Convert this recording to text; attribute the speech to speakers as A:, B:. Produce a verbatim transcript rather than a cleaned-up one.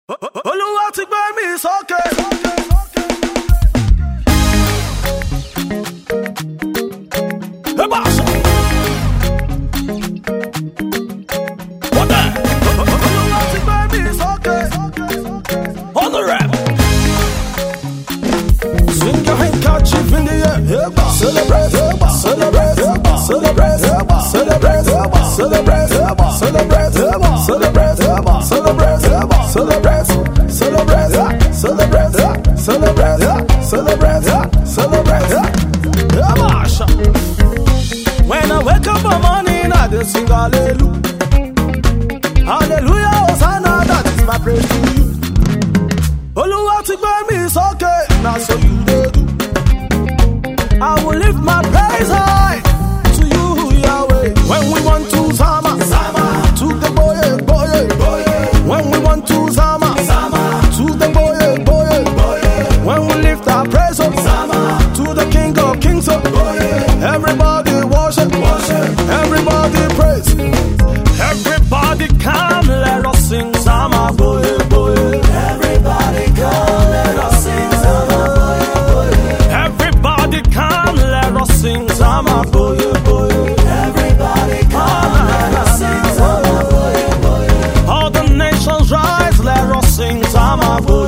A: Olúwa ti gbé mi sókè. Ẹ bá sọ. Wọ́n dẹ̀. Olúwa ti gbé mi sókè. On the rap. Swing your handkerchief in the air. Celebrate, celebrate, celebrate, celebrate, celebrate, celebrate, celebrate, celebrate, celebrate, celebrate, celebrate, celebrate, celebrate. When I wake up in the morning, I just sing hallelujah. Hallelujah, Hosanna, that is my praise to you. Olúwa ti gbé mi sókè, now so you dey do. I will lift my praise high to you, Yahweh. When we want to Zama, Zama, to the boy, boy, boy. When we want to Zama, Zama, to the boy, boy, boy. When we lift our praise up, Zama, to the King of Kings, up, boy. Everybody worship, worship. Everybody praise. Everybody come, let us sing Zama, boy, boy. Everybody come, let us sing Zama, boy, boy. Everybody come, let us sing Zama, boy, boy. Everybody come, let us sing Zama, boy, boy. All the nations rise, let us sing Zama, boy.